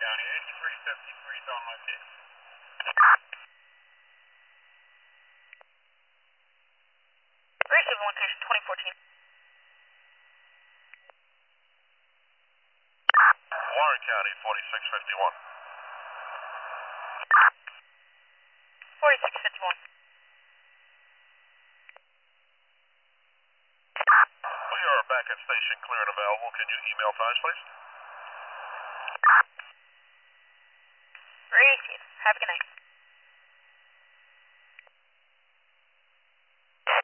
County, 8353 is on location. Receiving location 2014. Warren County, 4651. 4651. We are back at station, clear and available. Can you email times, please? Receive. Have a good night.